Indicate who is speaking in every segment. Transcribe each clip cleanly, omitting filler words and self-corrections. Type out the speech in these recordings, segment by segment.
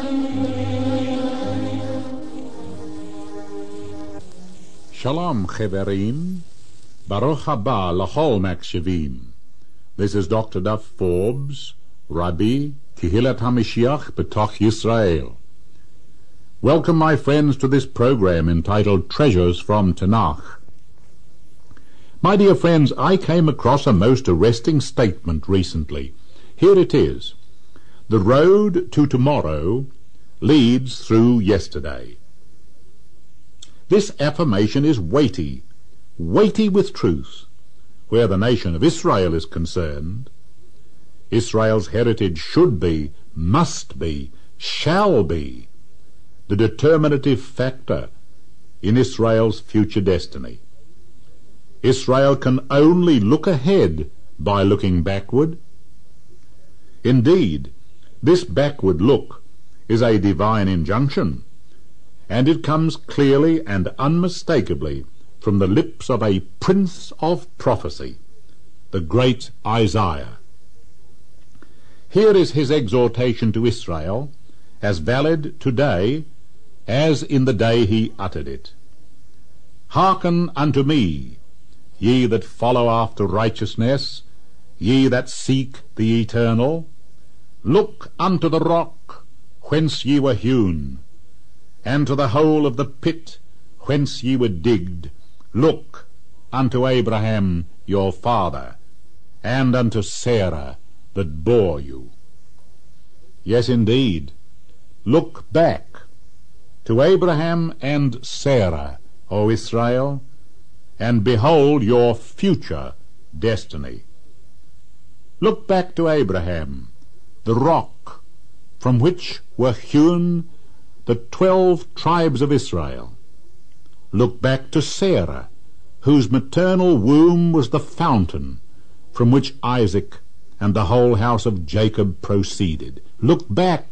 Speaker 1: Shalom, Cheverim. Baruch haba l'chol makshevim. This is Dr. Duff Forbes, Rabbi Kehillat HaMashiach B'toch Yisrael. Welcome, my friends, to this program entitled Treasures from Tanakh. My dear friends, I came across a most arresting statement recently. Here it is. The road to tomorrow leads through yesterday. This affirmation is weighty with truth. Where the nation of Israel is concerned, Israel's heritage should be, must be, shall be the determinative factor in Israel's future destiny. Israel can only look ahead by looking backward. Indeed, this backward look is a divine injunction, and it comes clearly and unmistakably from the lips of a prince of prophecy, the great Isaiah. Here is his exhortation to Israel, as valid today as in the day he uttered it. Hearken unto me, ye that follow after righteousness, ye that seek the eternal. Look unto the rock whence ye were hewn, and to the hole of the pit whence ye were digged. Look unto Abraham your father, and unto Sarah that bore you. Yes, indeed, look back to Abraham and Sarah, O Israel, and behold your future destiny. Look back to Abraham, the rock from which were hewn the 12 tribes of Israel. Look back to Sarah, whose maternal womb was the fountain from which Isaac and the whole house of Jacob proceeded. Look back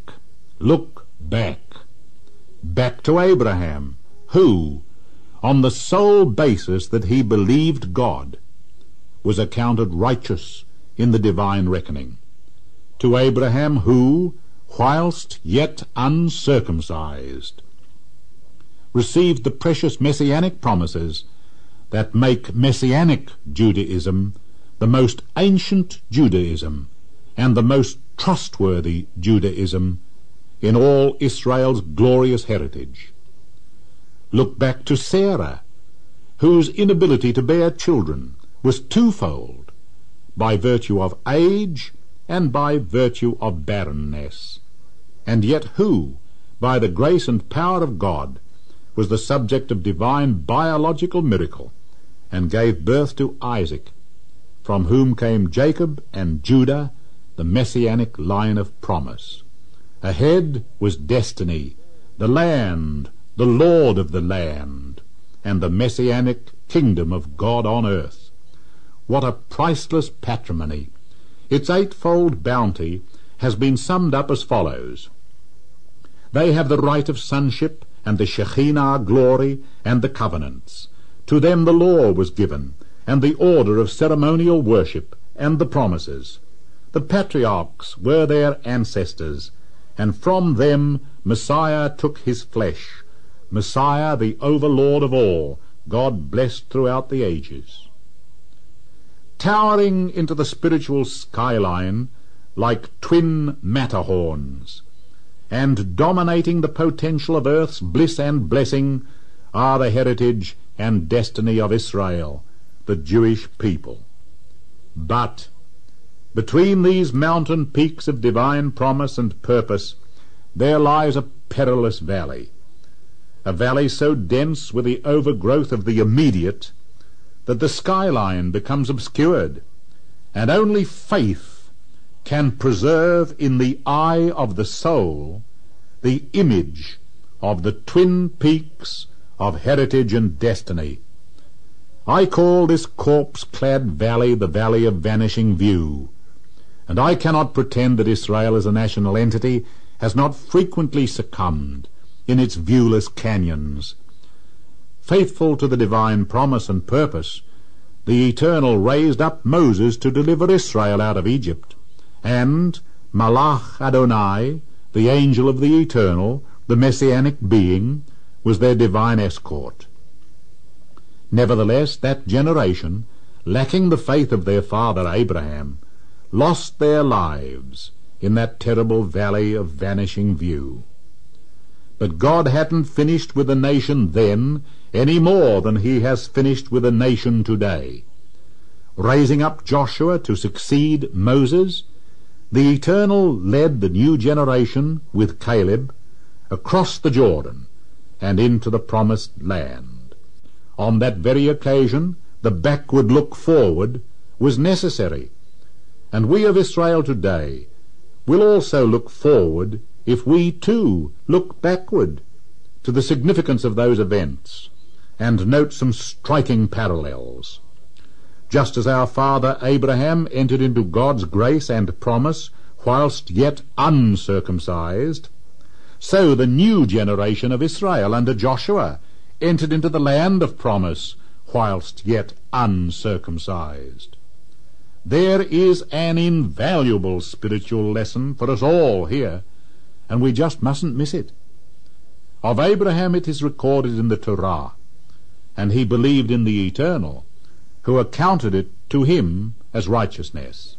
Speaker 1: to Abraham, who, on the sole basis that he believed God, was accounted righteous in the divine reckoning. To Abraham, who, whilst yet uncircumcised, received the precious messianic promises that make messianic Judaism the most ancient Judaism and the most trustworthy Judaism in all Israel's glorious heritage. Look back to Sarah, whose inability to bear children was twofold, by virtue of age and by virtue of barrenness, and yet who, by the grace and power of God, was the subject of divine biological miracle, and gave birth to Isaac, from whom came Jacob and Judah, the messianic line of promise. Ahead was destiny, the land, the Lord of the land, and the messianic kingdom of God on earth. What a priceless patrimony! Its eightfold bounty has been summed up as follows. They have the right of sonship, and the Shekhinah glory, and the covenants. To them the law was given, and the order of ceremonial worship, and the promises. The patriarchs were their ancestors, and from them Messiah took his flesh, Messiah the overlord of all, God blessed throughout the ages. Towering into the spiritual skyline like twin Matterhorns, and dominating the potential of earth's bliss and blessing, are the heritage and destiny of Israel, the Jewish people. But between these mountain peaks of divine promise and purpose there lies a perilous valley, a valley so dense with the overgrowth of the immediate that the skyline becomes obscured, and only faith can preserve in the eye of the soul the image of the twin peaks of heritage and destiny. I call this corpse-clad valley the Valley of Vanishing View, and I cannot pretend that Israel as a national entity has not frequently succumbed in its viewless canyons. Faithful to the divine promise and purpose, the Eternal raised up Moses to deliver Israel out of Egypt, and Malach Adonai, The angel of the eternal, the messianic being, was their divine escort. Nevertheless, that generation, lacking the faith of their father Abraham, lost their lives in that terrible valley of vanishing view. But God hadn't finished with the nation then any more than he has finished with the nation today. Raising up Joshua to succeed Moses, the Eternal led the new generation with Caleb across the Jordan and into the promised land. On that very occasion, the backward look forward was necessary, and we of Israel today will also look forward if we too look backward to the significance of those events and note some striking parallels. Just as our father Abraham entered into God's grace and promise whilst yet uncircumcised, so the new generation of Israel under Joshua entered into the land of promise whilst yet uncircumcised. There is an invaluable spiritual lesson for us all here, and we just mustn't miss it. Of Abraham it is recorded in the Torah, and he believed in the Eternal, who accounted it to him as righteousness.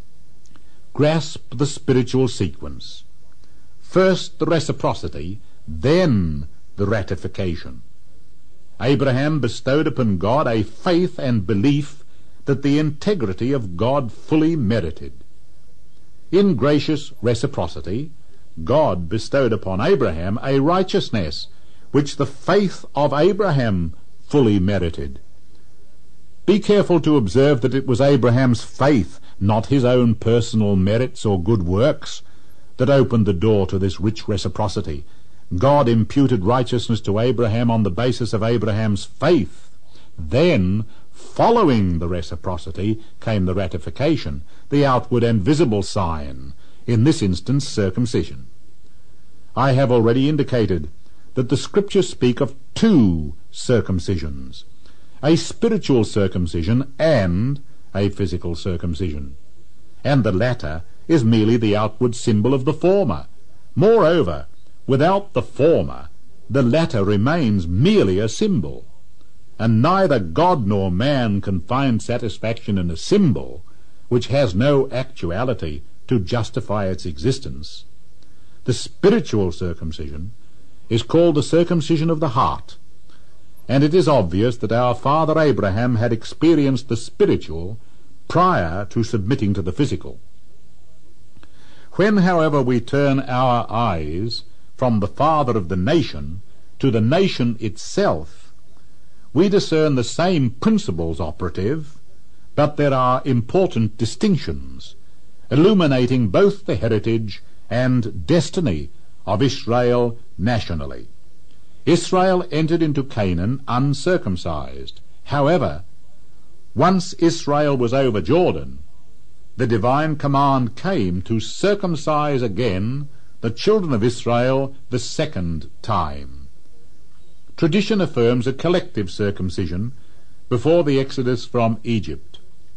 Speaker 1: Grasp the spiritual sequence. First the reciprocity, then the ratification. Abraham bestowed upon God a faith and belief that the integrity of God fully merited. In gracious reciprocity, God bestowed upon Abraham a righteousness which the faith of Abraham fully merited. Be careful to observe that it was Abraham's faith, not his own personal merits or good works, that opened the door to this rich reciprocity. God imputed righteousness to Abraham on the basis of Abraham's faith. Then, following the reciprocity, came the ratification, the outward and visible sign, in this instance circumcision. I have already indicated that the Scriptures speak of two circumcisions, a spiritual circumcision and a physical circumcision, and the latter is merely the outward symbol of the former. Moreover, without the former, the latter remains merely a symbol, and neither God nor man can find satisfaction in a symbol which has no actuality to justify its existence. The spiritual circumcision is called the circumcision of the heart, and it is obvious that our father Abraham had experienced the spiritual prior to submitting to the physical. When, however, we turn our eyes from the father of the nation to the nation itself, we discern the same principles operative, but there are important distinctions, illuminating both the heritage and destiny of Israel nationally. Israel entered into Canaan uncircumcised. However, once Israel was over Jordan, the divine command came to circumcise again the children of Israel the second time. Tradition affirms a collective circumcision before the exodus from Egypt.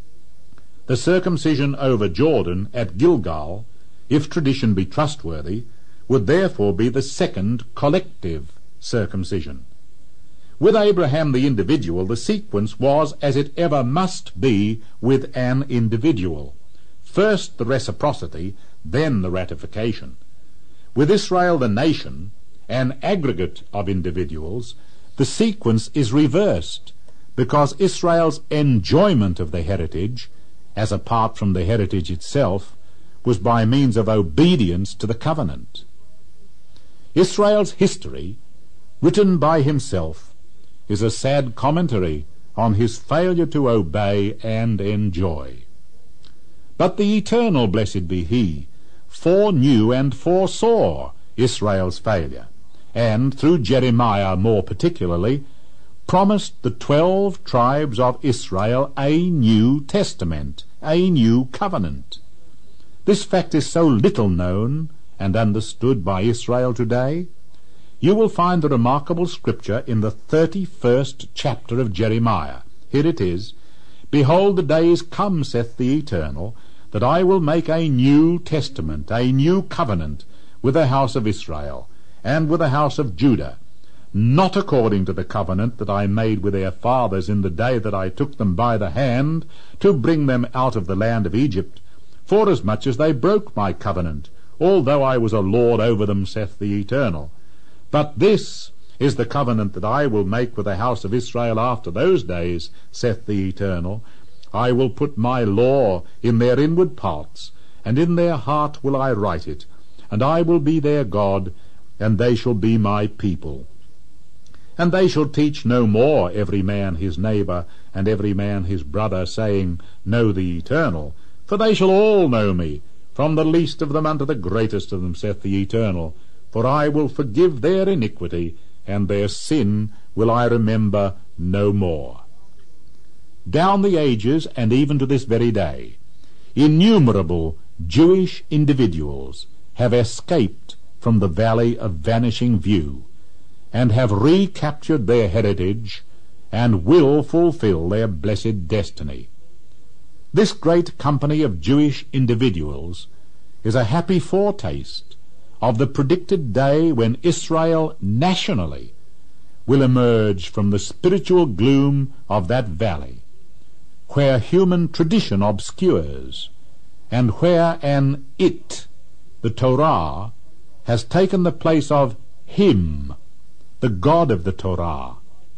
Speaker 1: The circumcision over Jordan at Gilgal, if tradition be trustworthy, would therefore be the second collective circumcision. With Abraham the individual, the sequence was as it ever must be with an individual. First the reciprocity, then the ratification. With Israel the nation, an aggregate of individuals, the sequence is reversed, because Israel's enjoyment of the heritage, as apart from the heritage itself, was by means of obedience to the covenant. Israel's history, written by himself, is a sad commentary on his failure to obey and enjoy. But the Eternal, blessed be he, foreknew and foresaw Israel's failure, and through Jeremiah more particularly, promised the 12 tribes of Israel a new testament, a new covenant. This fact is so little known and understood by Israel today. You will find the remarkable scripture in the 31st chapter of Jeremiah. Here it is: Behold, the days come, saith the Eternal, that I will make a new testament, a new covenant, with the house of Israel, and with the house of Judah, not according to the covenant that I made with their fathers in the day that I took them by the hand to bring them out of the land of Egypt, forasmuch as they broke my covenant, although I was a lord over them, saith the Eternal. But this is the covenant that I will make with the house of Israel after those days, saith the Eternal. I will put my law in their inward parts, and in their heart will I write it, and I will be their God, and they shall be my people. And they shall teach no more every man his neighbour, and every man his brother, saying, Know the Eternal, for they shall all know me, from the least of them unto the greatest of them, saith the Eternal. For I will forgive their iniquity, and their sin will I remember no more. Down the ages, and even to this very day, innumerable Jewish individuals have escaped from the valley of vanishing view, and have recaptured their heritage, and will fulfill their blessed destiny. This great company of Jewish individuals is a happy foretaste of the predicted day when Israel nationally will emerge from the spiritual gloom of that valley, where human tradition obscures, and where an it, the Torah, has taken the place of him, the God of the Torah.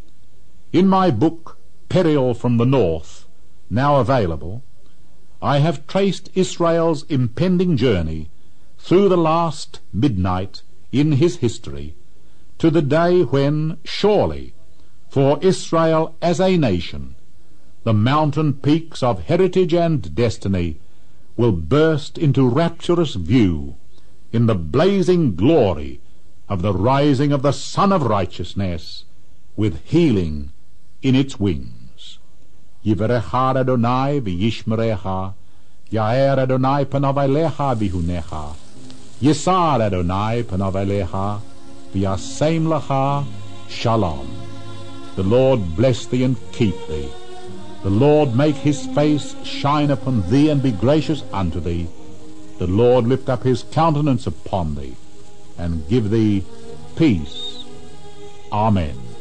Speaker 1: In my book, Peril from the North, now available, I have traced Israel's impending journey through the last midnight in his history to the day when, surely, for Israel as a nation, the mountain peaks of heritage and destiny will burst into rapturous view in the blazing glory of the rising of the Sun of Righteousness, with healing in its wings. Yivarecha Adonai v'yishmerecha, Yair Adonai panav elecha v'hunecha, Yisar Adonai panav elecha, v'yasem lecha shalom. The Lord bless thee and keep thee. The Lord make his face shine upon thee and be gracious unto thee. The Lord lift up his countenance upon thee, and give thee peace. Amen.